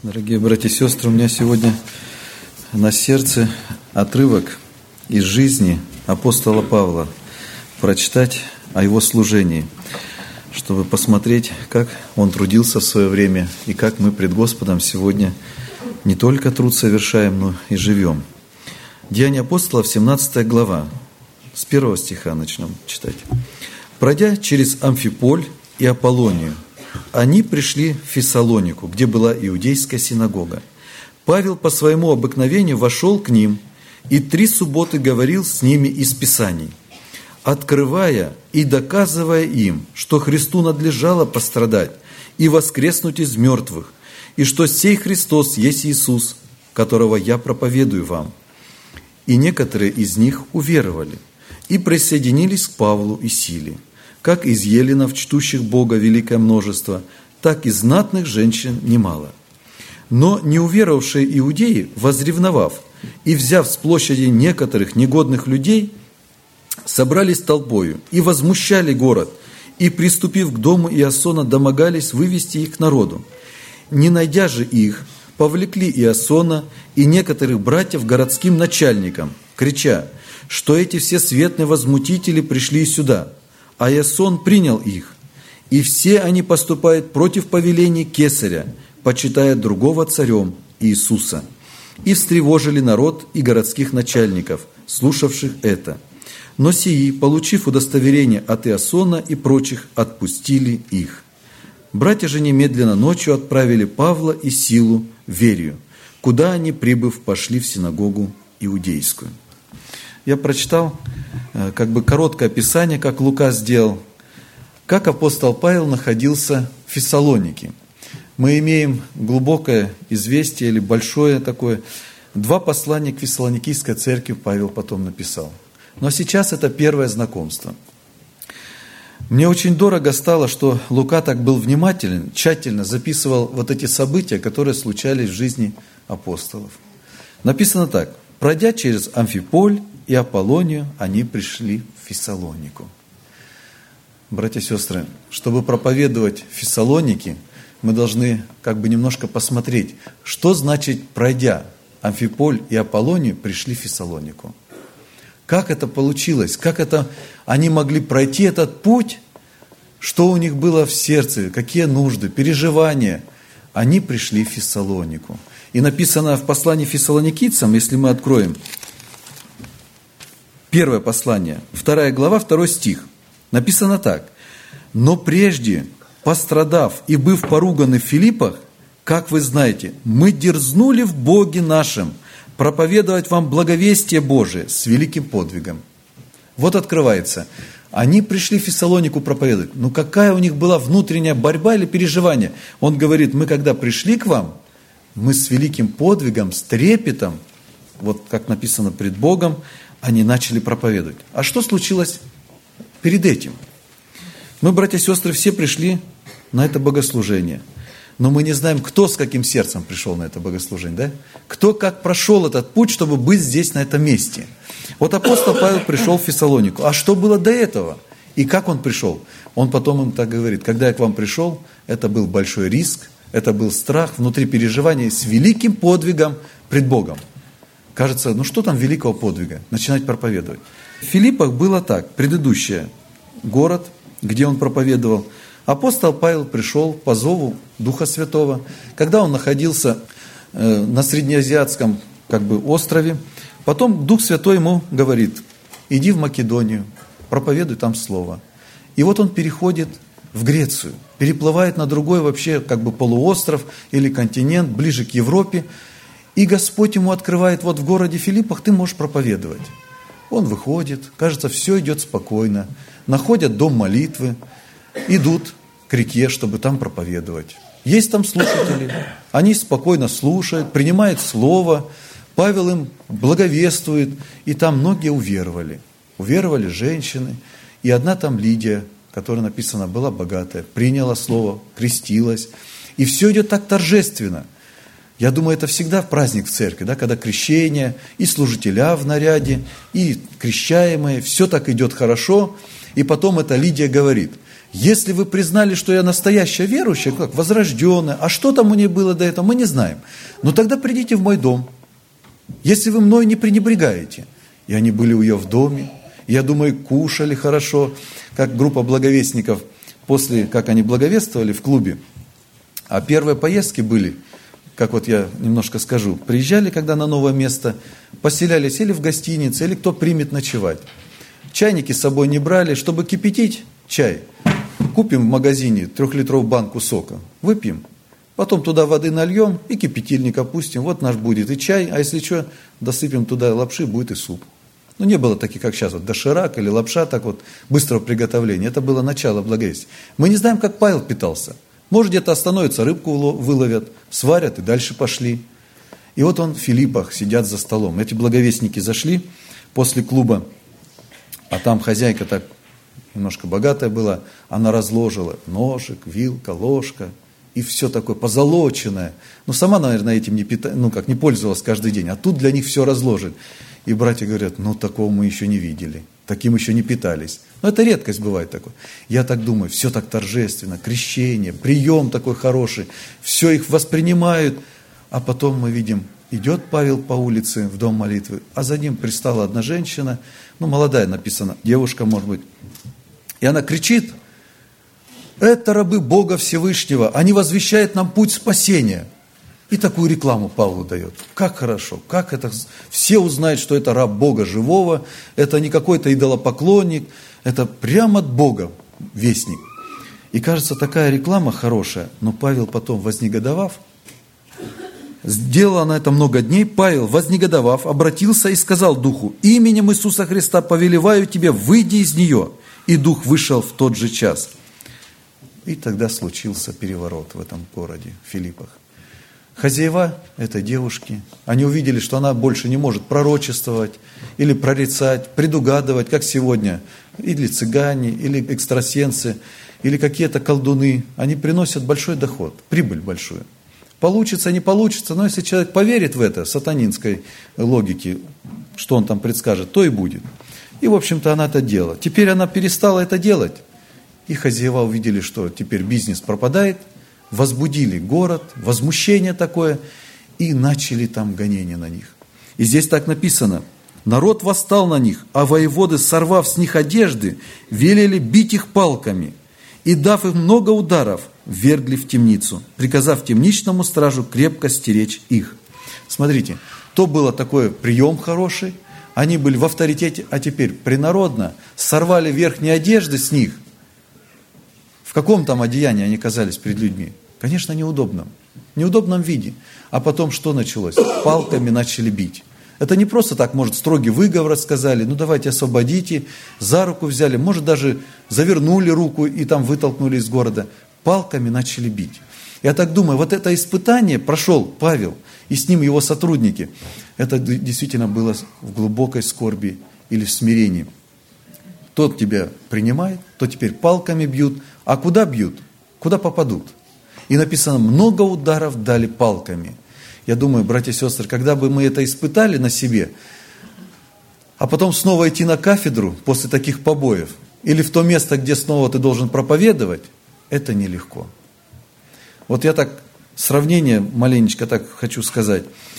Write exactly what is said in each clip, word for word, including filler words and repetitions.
Дорогие братья и сестры, у меня сегодня на сердце отрывок из жизни апостола Павла, прочитать о его служении, чтобы посмотреть, как он трудился в свое время и как мы пред Господом сегодня не только труд совершаем, но и живем. Деяния апостолов, семнадцатая глава, с первого стиха начнем читать. «Пройдя через Амфиполь и Аполлонию, они пришли в Фессалонику, где была иудейская синагога. Павел по своему обыкновению вошел к ним и три субботы говорил с ними из Писаний, открывая и доказывая им, что Христу надлежало пострадать и воскреснуть из мертвых, и что сей Христос есть Иисус, которого я проповедую вам. И некоторые из них уверовали и присоединились к Павлу и Силе, как из еленов, чтущих Бога, великое множество, так и знатных женщин немало. Но неуверовавшие иудеи, возревновав и взяв с площади некоторых негодных людей, собрались толпою и возмущали город, и, приступив к дому Иасона, домогались вывести их к народу. Не найдя же их, повлекли Иасона и некоторых братьев городским начальникам, крича, что эти все светные возмутители пришли сюда. А Иасон принял их, и все они поступают против повелений Кесаря, почитая другого царем Иисуса. И встревожили народ и городских начальников, слушавших это. Но сии, получив удостоверение от Иасона и прочих, отпустили их. Братья же немедленно ночью отправили Павла и Силу в Верию, куда они, прибыв, пошли в синагогу иудейскую». Я прочитал как бы короткое описание, как Лука сделал, как апостол Павел находился в Фессалонике. Мы имеем глубокое известие или большое такое. Два послания к Фессалоникийской церкви Павел потом написал. Но сейчас это первое знакомство. Мне очень дорого стало, что Лука так был внимателен, тщательно записывал вот эти события, которые случались в жизни апостолов. Написано так. «Пройдя через Амфиполь и Аполлонию, они пришли в Фессалонику». Братья и сестры, чтобы проповедовать в Фессалонике, мы должны как бы немножко посмотреть, что значит, пройдя Амфиполь и Аполлонию, пришли в Фессалонику. Как это получилось? Как это они могли пройти этот путь? Что у них было в сердце? Какие нужды, переживания? Они пришли в Фессалонику. И написано в послании фессалоникийцам, если мы откроем первое послание, вторая глава, второй стих, написано так. «Но прежде, пострадав и быв поруганы в Филиппах, как вы знаете, мы дерзнули в Боге нашем проповедовать вам благовестие Божие с великим подвигом». Вот открывается. Они пришли в Фессалонику проповедовать. Но какая у них была внутренняя борьба или переживание? Он говорит, мы когда пришли к вам, мы с великим подвигом, с трепетом, вот как написано пред Богом, они начали проповедовать. А что случилось перед этим? Мы, братья и сестры, все пришли на это богослужение. Но мы не знаем, кто с каким сердцем пришел на это богослужение. Да? Кто как прошел этот путь, чтобы быть здесь, на этом месте. Вот апостол Павел пришел в Фессалонику. А что было до этого? И как он пришел? Он потом им так говорит. Когда я к вам пришел, это был большой риск, это был страх, внутри переживания с великим подвигом пред Богом. Кажется, ну что там великого подвига? Начинать проповедовать. В Филиппах было так. Предыдущий город, где он проповедовал. Апостол Павел пришел по зову Духа Святого. Когда он находился на Среднеазиатском как бы, острове, потом Дух Святой ему говорит, иди в Македонию, проповедуй там слово. И вот он переходит в Грецию, переплывает на другой вообще как бы полуостров или континент, ближе к Европе. И Господь ему открывает, вот в городе Филиппах ты можешь проповедовать. Он выходит, кажется, все идет спокойно. Находят дом молитвы, идут к реке, чтобы там проповедовать. Есть там слушатели, они спокойно слушают, принимают слово, Павел им благовествует, и там многие уверовали. Уверовали женщины, и одна там Лидия, которая написана, была богатая, приняла слово, крестилась. И все идет так торжественно. Я думаю, это всегда праздник в церкви, да, когда крещение, и служителя в наряде, и крещаемые, все так идет хорошо. И потом эта Лидия говорит, Если вы признали, что я настоящая верующая, как возрожденная, а что там у нее было до этого, мы не знаем. Но тогда придите в мой дом, если вы мной не пренебрегаете. И они были у нее в доме. Я думаю, кушали хорошо, как группа благовестников, после, как они благовествовали в клубе. А первые поездки были, как вот я немножко скажу, приезжали, когда на новое место, поселялись или в гостинице, или кто примет ночевать. Чайники с собой не брали, чтобы кипятить чай. Купим в магазине трехлитровую банку сока, выпьем, потом туда воды нальем и кипятильник опустим, вот наш будет и чай, а если что, досыпем туда лапши, будет и суп. Ну, не было таких, как сейчас, вот доширак или лапша, так вот, быстрого приготовления. Это было начало благовестия. Мы не знаем, как Павел питался. Может, где-то остановятся, рыбку выловят, сварят и дальше пошли. И вот он в Филиппах, сидят за столом. Эти благовестники зашли после клуба, а там хозяйка так немножко богатая была, она разложила ножик, вилка, ложка, и все такое позолоченное. Ну, сама, наверное, этим не, пита... ну, как, не пользовалась каждый день, а тут для них все разложили. И братья говорят, ну, такого мы еще не видели, таким еще не питались. Но это редкость бывает такое. Я так думаю, все так торжественно, крещение, прием такой хороший, все их воспринимают. А потом мы видим, идет Павел по улице в дом молитвы, а за ним пристала одна женщина, ну, молодая написано, девушка, может быть, и она кричит, это рабы Бога Всевышнего, они возвещают нам путь спасения. И такую рекламу Павлу дает. Как хорошо, как это, все узнают, что это раб Бога живого, это не какой-то идолопоклонник, это прямо от Бога вестник. И кажется, такая реклама хорошая, но Павел потом, вознегодовав, сделала она это много дней, Павел, вознегодовав, обратился и сказал духу, именем Иисуса Христа повелеваю тебе, выйди из нее. И дух вышел в тот же час. И тогда случился переворот в этом городе, в Филиппах. Хозяева этой девушки, они увидели, что она больше не может пророчествовать или прорицать, предугадывать, как сегодня, или цыгане, или экстрасенсы, или какие-то колдуны. Они приносят большой доход, прибыль большую. Получится, не получится, но если человек поверит в это, сатанинской логике, что он там предскажет, то и будет. И, в общем-то, она это делала. Теперь она перестала это делать. И хозяева увидели, что теперь бизнес пропадает, возбудили город, возмущение такое, и начали там гонения на них. И здесь так написано, народ восстал на них, а воеводы, сорвав с них одежды, велели бить их палками, и, дав им много ударов, ввергли в темницу, приказав темничному стражу крепко стеречь их. Смотрите, то было такой прием хороший, они были в авторитете, а теперь принародно сорвали верхние одежды с них. В каком там одеянии они казались перед людьми? Конечно, неудобном. В неудобном виде. А потом что началось? Палками начали бить. Это не просто так, может, строгий выговор сказали, ну давайте освободите, за руку взяли, может, даже завернули руку и там вытолкнули из города. Палками начали бить. Я так думаю, вот это испытание прошел Павел и с ним его сотрудники. Это действительно было в глубокой скорби или в смирении. Тот тебя принимает, то теперь палками бьют. А куда бьют? Куда попадут? И написано, много ударов дали палками. Я думаю, братья и сестры, когда бы мы это испытали на себе, а потом снова идти на кафедру после таких побоев, или в то место, где снова ты должен проповедовать, это нелегко. Вот я так, сравнение маленечко так хочу сказать.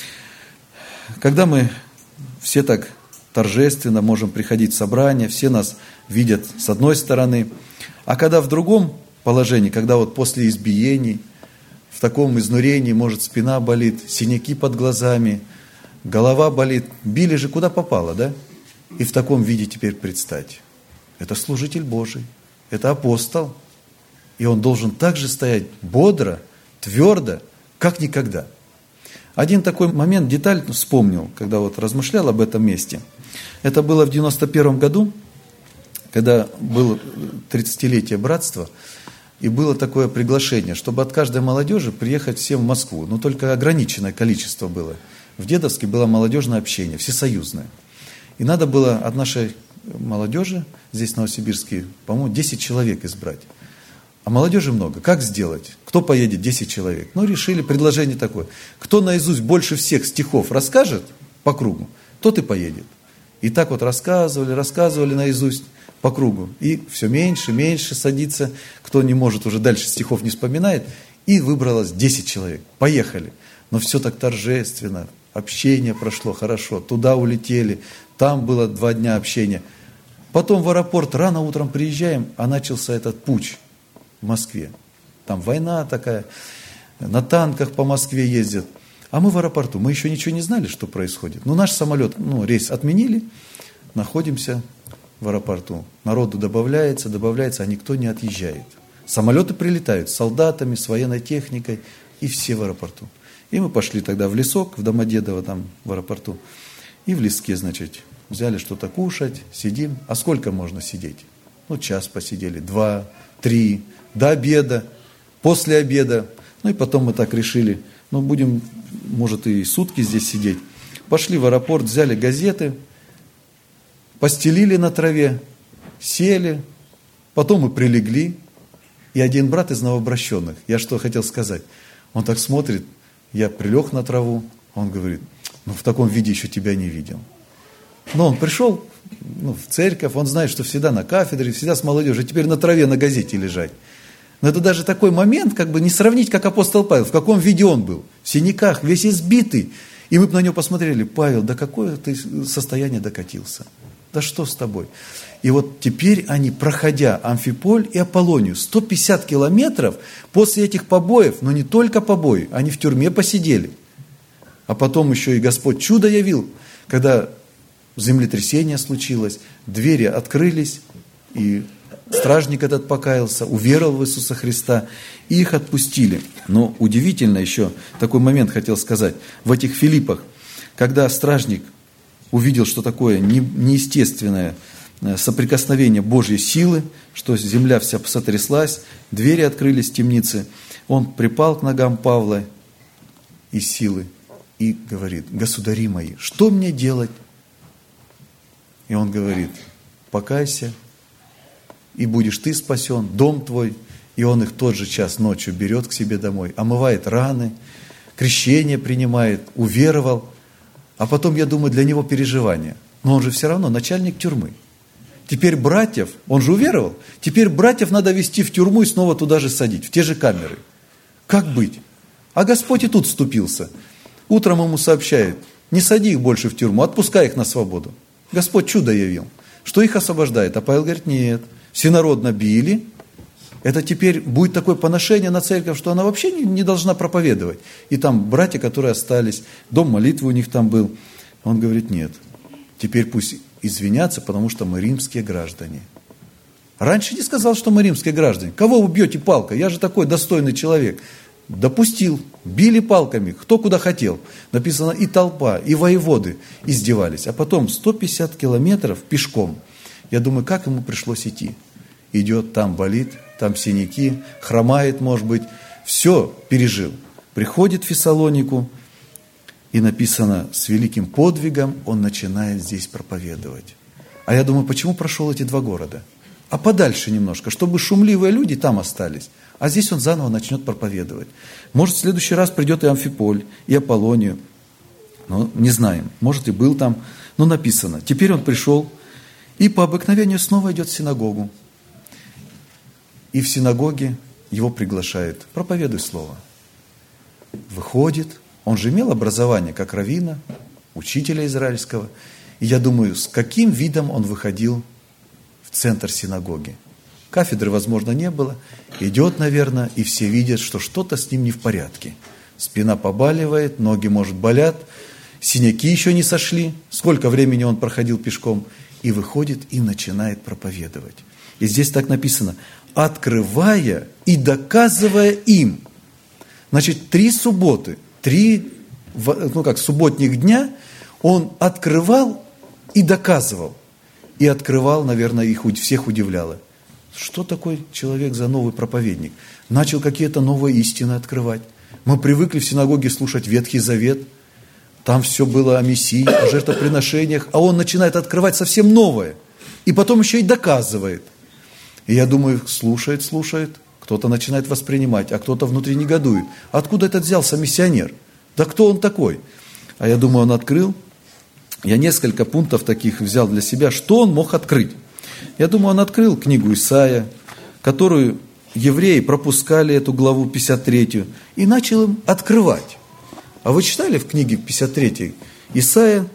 Когда мы все так торжественно можем приходить в собрание, все нас видят с одной стороны, а когда в другом положении, когда вот после избиений, в таком изнурении, может, спина болит, синяки под глазами, голова болит, били же куда попало, да? И в таком виде теперь предстать. Это служитель Божий, это апостол, и он должен также стоять бодро, твердо, как никогда. Один такой момент, деталь вспомнил, когда вот размышлял об этом месте. Это было в девяносто первом году, когда было тридцатилетие братства, и было такое приглашение, чтобы от каждой молодежи приехать всем в Москву. Но только ограниченное количество было. В Дедовске было молодежное общение, всесоюзное. И надо было от нашей молодежи, здесь в Новосибирске, по-моему, десять человек избрать. А молодежи много. Как сделать? Кто поедет? десять человек. Ну, решили предложение такое. Кто наизусть больше всех стихов расскажет по кругу, тот и поедет. И так вот рассказывали, рассказывали наизусть по кругу. И все меньше, меньше садится, кто не может, уже дальше стихов не вспоминает. И выбралось десять человек. Поехали. Но все так торжественно. Общение прошло хорошо. Туда улетели. Там было два дня общения. Потом в аэропорт рано утром приезжаем, а начался этот путч в Москве. Там война такая. На танках по Москве ездят. А мы в аэропорту. Мы еще ничего не знали, что происходит. Ну, наш самолет, ну, рейс отменили. Находимся в аэропорту. Народу добавляется, добавляется, а никто не отъезжает. Самолеты прилетают с солдатами, с военной техникой, и все в аэропорту. И мы пошли тогда в лесок, в Домодедово, там в аэропорту. И в леске, значит, взяли что-то кушать, сидим. А сколько можно сидеть? Ну, час посидели, два, три, до обеда, после обеда. Ну, и потом мы так решили, ну, будем, может, и сутки здесь сидеть. Пошли в аэропорт, взяли газеты, постелили на траве, сели, потом мы прилегли. И один брат из новообращенных, я что хотел сказать, он так смотрит, я прилег на траву, он говорит, ну в таком виде еще тебя не видел. Но он пришел ну, в церковь, он знает, что всегда на кафедре, всегда с молодежью, теперь на траве, на газете лежать. Но это даже такой момент, как бы не сравнить, как апостол Павел, в каком виде он был, в синяках, весь избитый. И мы бы на него посмотрели, Павел, до какое ты состояние докатился? Да что с тобой? И вот теперь они, проходя Амфиполь и Аполлонию, сто пятьдесят километров после этих побоев, но не только побои, они в тюрьме посидели. А потом еще и Господь чудо явил, когда землетрясение случилось, двери открылись, и стражник этот покаялся, уверовал в Иисуса Христа, и их отпустили. Но удивительно еще, такой момент хотел сказать, в этих Филиппах, когда стражник увидел, что такое неестественное соприкосновение Божьей силы, что земля вся сотряслась, двери открылись в темнице, он припал к ногам Павла из силы и говорит, государи мои, что мне делать? И он говорит, покайся, и будешь ты спасен, дом твой. И он их в тот же час ночью берет к себе домой, омывает раны, крещение принимает, уверовал. А потом, я думаю, для него переживания. Но он же все равно начальник тюрьмы. Теперь братьев, он же уверовал, теперь братьев надо везти в тюрьму и снова туда же садить, в те же камеры. Как быть? А Господь и тут вступился. Утром ему сообщает, не сади их больше в тюрьму, отпускай их на свободу. Господь чудо явил, что их освобождает. А Павел говорит, нет, всенародно били. Это теперь будет такое поношение на церковь, что она вообще не, не должна проповедовать. И там братья, которые остались, дом молитвы у них там был. Он говорит, нет, теперь пусть извинятся, потому что мы римские граждане. Раньше не сказал, что мы римские граждане. Кого вы бьете палкой? Я же такой достойный человек. Допустил, били палками, кто куда хотел. Написано, и толпа, и воеводы издевались. А потом сто пятьдесят километров пешком. Я думаю, как ему пришлось идти? Идет, там болит, там синяки, хромает, может быть. Все пережил. Приходит в Фессалонику, и написано, с великим подвигом он начинает здесь проповедовать. А я думаю, почему прошел эти два города? А подальше немножко, чтобы шумливые люди там остались. А здесь он заново начнет проповедовать. Может, в следующий раз придет и Амфиполь, и Аполлонию. Ну, не знаем. Может, и был там. Но написано. Теперь он пришел и по обыкновению снова идет в синагогу. И в синагоге его приглашают. Проповедуй слово. Выходит. Он же имел образование, как раввина, учителя израильского. И я думаю, с каким видом он выходил в центр синагоги. Кафедры, возможно, не было. Идет, наверное, и все видят, что что-то с ним не в порядке. Спина побаливает, ноги, может, болят, синяки еще не сошли. Сколько времени он проходил пешком. И выходит и начинает проповедовать. И здесь так написано, открывая и доказывая им. Значит, три субботы, три, ну как, субботних дня он открывал и доказывал. И открывал, наверное, их всех удивляло. Что такой человек за новый проповедник? Начал какие-то новые истины открывать. Мы привыкли в синагоге слушать Ветхий Завет. Там все было о Мессии, о жертвоприношениях. А он начинает открывать совсем новое. И потом еще и доказывает. И я думаю, слушает, слушает. Кто-то начинает воспринимать, а кто-то внутри негодует. Откуда этот взялся миссионер? Да кто он такой? А я думаю, он открыл Я несколько пунктов таких взял для себя, что он мог открыть. Я думаю, он открыл книгу Исаия, которую евреи пропускали, эту главу пятьдесят третью, и начал им открывать. А вы читали в книге пятьдесят третьей Исаия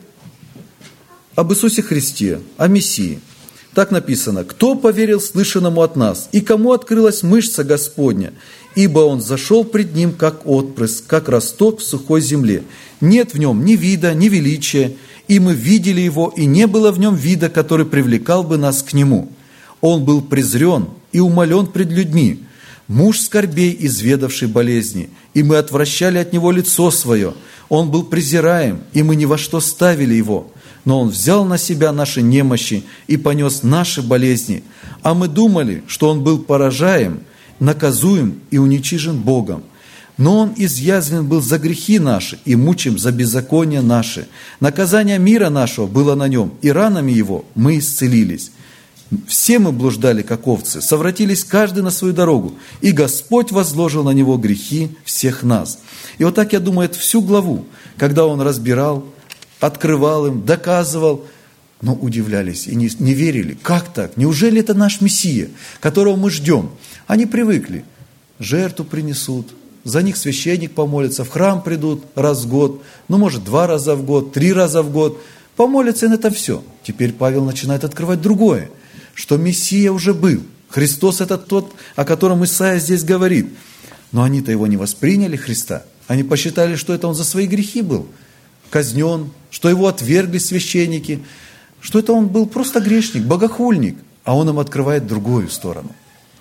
об Иисусе Христе, о Мессии? Так написано: «Кто поверил слышанному от нас, и кому открылась мышца Господня? Ибо он зашел пред ним, как отпрыск, как росток в сухой земле. Нет в нем ни вида, ни величия, и мы видели его, и не было в нем вида, который привлекал бы нас к нему. Он был презрен и умолен пред людьми, муж скорбей, изведавший болезни, и мы отвращали от него лицо свое. Он был презираем, и мы ни во что ставили его. Но он взял на себя наши немощи и понес наши болезни. А мы думали, что он был поражаем, наказуем и уничижен Богом. Но он изъязвлен был за грехи наши и мучим за беззакония наши. Наказание мира нашего было на нем, и ранами его мы исцелились. Все мы блуждали, как овцы, совратились каждый на свою дорогу, и Господь возложил на него грехи всех нас». И вот так, я думаю, это всю главу, когда он разбирал, открывал им, доказывал, но удивлялись и не, не верили. Как так? Неужели это наш Мессия, которого мы ждем? Они привыкли. Жертву принесут, за них священник помолится, в храм придут раз в год, ну, может, два раза в год, три раза в год. Помолятся, и на этом все. Теперь Павел начинает открывать другое, что Мессия уже был. Христос – это тот, о котором Исаия здесь говорит. Но они-то его не восприняли, Христа. Они посчитали, что это он за свои грехи был казнен, что его отвергли священники, что это он был просто грешник, богохульник, а он им открывает другую сторону.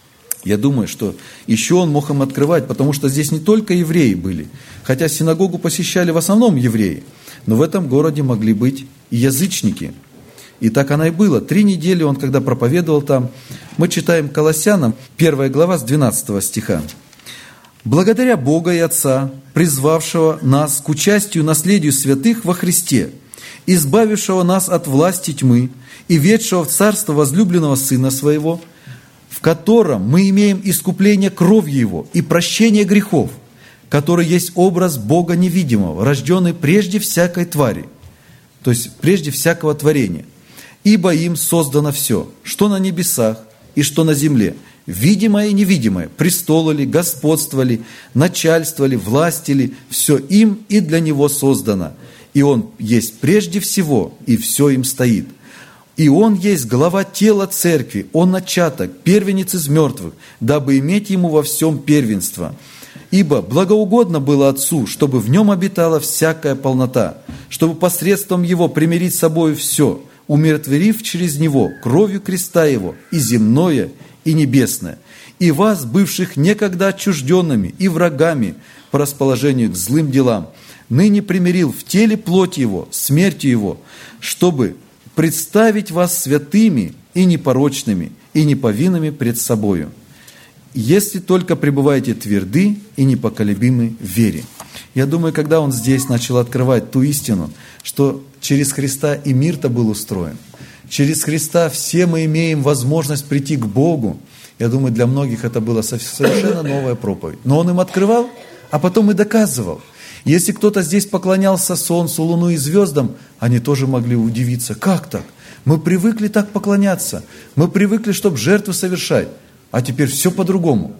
Я думаю, что еще он мог им открывать, потому что здесь не только евреи были, хотя синагогу посещали в основном евреи, но в этом городе могли быть и язычники. И так оно и было. Три недели он, когда проповедовал там, мы читаем Колоссянам, первая глава с двенадцатого стиха. «Благодаря Бога и Отца, призвавшего нас к участию наследию святых во Христе, избавившего нас от власти тьмы и ведшего в царство возлюбленного Сына Своего, в котором мы имеем искупление кровью Его и прощение грехов, который есть образ Бога невидимого, рожденный прежде всякой твари», то есть прежде всякого творения. «Ибо им создано все, что на небесах и что на земле, видимое и невидимое, престолы ли, господство ли, начальство ли, власти ли, все им и для Него создано. И Он есть прежде всего, и все им стоит. И Он есть глава тела церкви, Он начаток, первенец из мертвых, дабы иметь Ему во всем первенство. Ибо благоугодно было Отцу, чтобы в Нем обитала всякая полнота, чтобы посредством Его примирить с собой все, умиротворив через Него кровью креста Его и земное, и небесное, и вас, бывших некогда отчужденными и врагами по расположению к злым делам, ныне примирил в теле плоти Его, смертью Его, чтобы представить вас святыми и непорочными, и неповинными пред собою, если только пребываете тверды и непоколебимы в вере». Я думаю, когда он здесь начал открывать ту истину, что через Христа и мир-то был устроен, через Христа все мы имеем возможность прийти к Богу. Я думаю, для многих это была совершенно новая проповедь. Но он им открывал, а потом и доказывал. Если кто-то здесь поклонялся солнцу, луну и звездам, они тоже могли удивиться. Как так? Мы привыкли так поклоняться. Мы привыкли, чтобы жертвы совершать. А теперь все по-другому.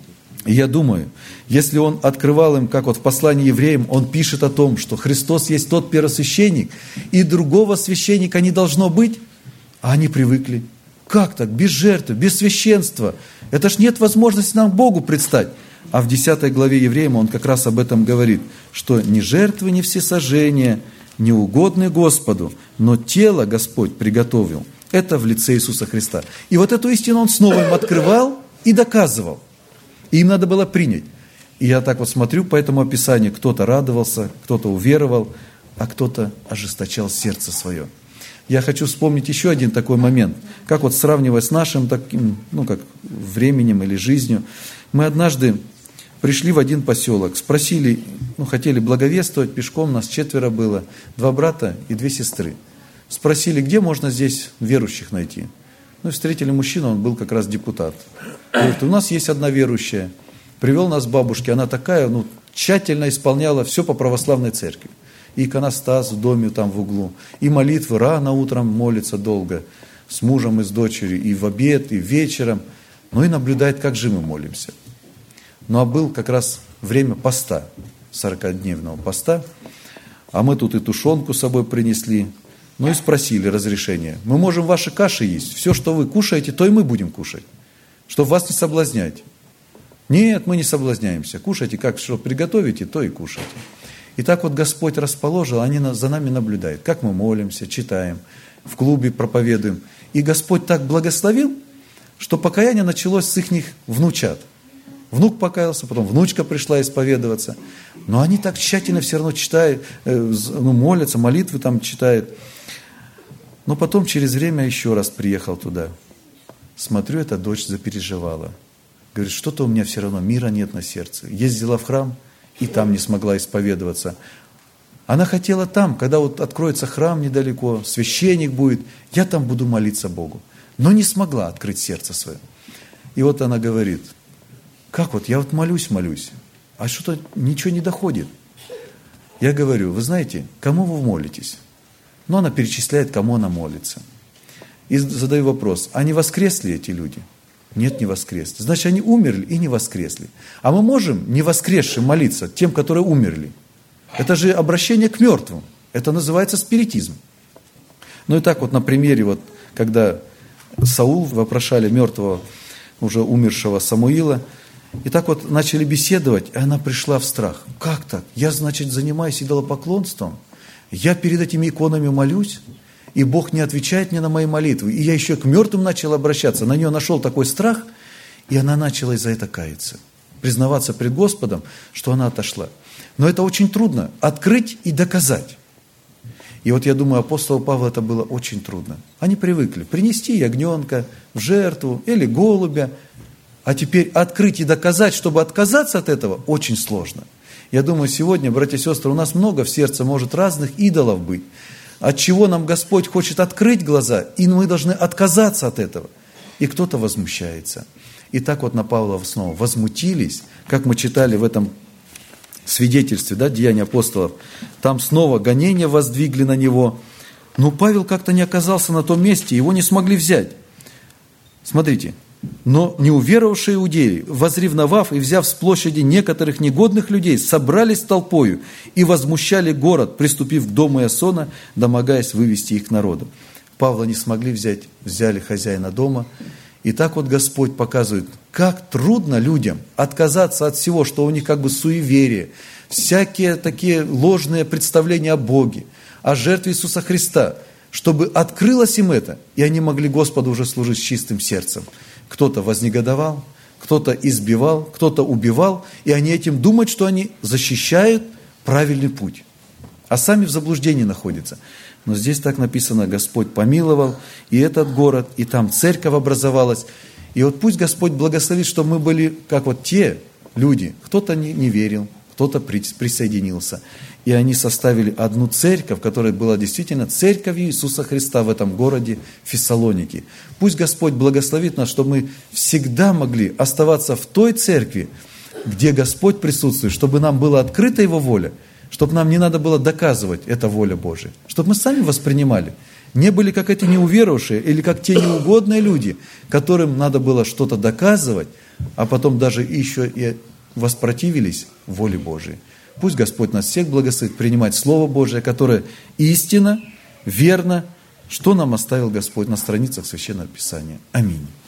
И я думаю, если он открывал им, как вот в послании евреям, он пишет о том, что Христос есть тот первосвященник, и другого священника не должно быть, а они привыкли. Как так? Без жертвы, без священства. Это ж нет возможности нам Богу предстать. А в десятой главе Евреям он как раз об этом говорит, что ни жертвы, ни всесожжения не угодны Господу, но тело Господь приготовил. Это в лице Иисуса Христа. И вот эту истину он снова им открывал и доказывал. И им надо было принять. И я так вот смотрю по этому описанию, кто-то радовался, кто-то уверовал, а кто-то ожесточал сердце свое. Я хочу вспомнить еще один такой момент, как вот сравнивая с нашим таким, ну как временем или жизнью. Мы однажды пришли в один поселок, спросили, ну хотели благовествовать, пешком нас четверо было, два брата и две сестры. Спросили, где можно здесь верующих найти. Ну и встретили мужчину, он был как раз депутат. Говорит, у нас есть одна верующая. Привел нас к бабушке, она такая, ну, тщательно исполняла все по православной церкви. и иконостас в доме там в углу, и молитвы рано утром молится долго, с мужем и с дочерью, и в обед, и вечером, но и наблюдает, как же мы молимся. Ну а был как раз время поста, сорокадневного поста, а мы тут и тушенку с собой принесли, ну и спросили разрешения. Мы можем ваши каши есть, все, что вы кушаете, то и мы будем кушать, чтобы вас не соблазнять. Нет, мы не соблазняемся, кушайте, как что приготовите, то и кушайте. И так вот Господь расположил, они за нами наблюдают, как мы молимся, читаем, в клубе проповедуем. И Господь так благословил, что покаяние началось с их внучат. Внук покаялся, потом внучка пришла исповедоваться. Но они так тщательно все равно читают, ну, молятся, молитвы там читают. Но потом через время еще раз приехал туда. Смотрю, эта дочь запереживала. Говорит, что-то у меня все равно мира нет на сердце. Ездила в храм, и там не смогла исповедоваться. Она хотела там, когда вот откроется храм недалеко, священник будет, я там буду молиться Богу. Но не смогла открыть сердце свое. И вот она говорит, как вот, я вот молюсь, молюсь, а что-то ничего не доходит. Я говорю, вы знаете, кому вы молитесь? Ну, она перечисляет, кому она молится. И задаю вопрос, а не воскресли эти люди? Нет, не воскресли. Значит, они умерли и не воскресли. А мы можем не воскресшим молиться тем, которые умерли? Это же обращение к мертвым. Это называется спиритизм. Ну и так вот на примере, вот, когда Саул вопрошали мертвого, уже умершего Самуила, и так вот начали беседовать, и она пришла в страх. Как так? Я, значит, занимаюсь идолопоклонством, я перед этими иконами молюсь, и Бог не отвечает мне на мои молитвы. И я еще к мертвым начал обращаться. На нее нашел такой страх, и она начала из-за этого каяться. Признаваться пред Господом, что она отошла. Но это очень трудно. Открыть и доказать. И вот я думаю, апостолу Павлу это было очень трудно. Они привыкли принести ягненка в жертву или голубя. А теперь открыть и доказать, чтобы отказаться от этого, очень сложно. Я думаю, сегодня, братья и сестры, у нас много в сердце может разных идолов быть. От чего нам Господь хочет открыть глаза, и мы должны отказаться от этого. И кто-то возмущается. И так вот на Павла снова возмутились, как мы читали в этом свидетельстве, да, Деяния апостолов. Там снова гонения воздвигли на него. Но Павел как-то не оказался на том месте, его не смогли взять. Смотрите. Но неуверовавшие иудеи, возревновав и взяв с площади некоторых негодных людей, собрались толпою и возмущали город, приступив к дому Иасона, домогаясь вывести их к народу. Павла не смогли взять, взяли хозяина дома. И так вот Господь показывает, как трудно людям отказаться от всего, что у них как бы суеверие, всякие такие ложные представления о Боге, о жертве Иисуса Христа, чтобы открылось им это, и они могли Господу уже служить с чистым сердцем. Кто-то вознегодовал, кто-то избивал, кто-то убивал, и они этим думают, что они защищают правильный путь, а сами в заблуждении находятся. Но здесь так написано, Господь помиловал и этот город, и там церковь образовалась. И вот пусть Господь благословит, чтобы мы были, как вот те люди, кто-то не, не верил, кто-то присоединился. И они составили одну церковь, которая была действительно церковью Иисуса Христа в этом городе Фессалоники. Пусть Господь благословит нас, чтобы мы всегда могли оставаться в той церкви, где Господь присутствует, чтобы нам была открыта Его воля, чтобы нам не надо было доказывать, это воля Божия, чтобы мы сами воспринимали. Не были как эти неуверовавшие или как те неугодные люди, которым надо было что-то доказывать, а потом даже еще и воспротивились воле Божией. Пусть Господь нас всех благословит принимать Слово Божие, которое истинно, верно, что нам оставил Господь на страницах Священного Писания. Аминь.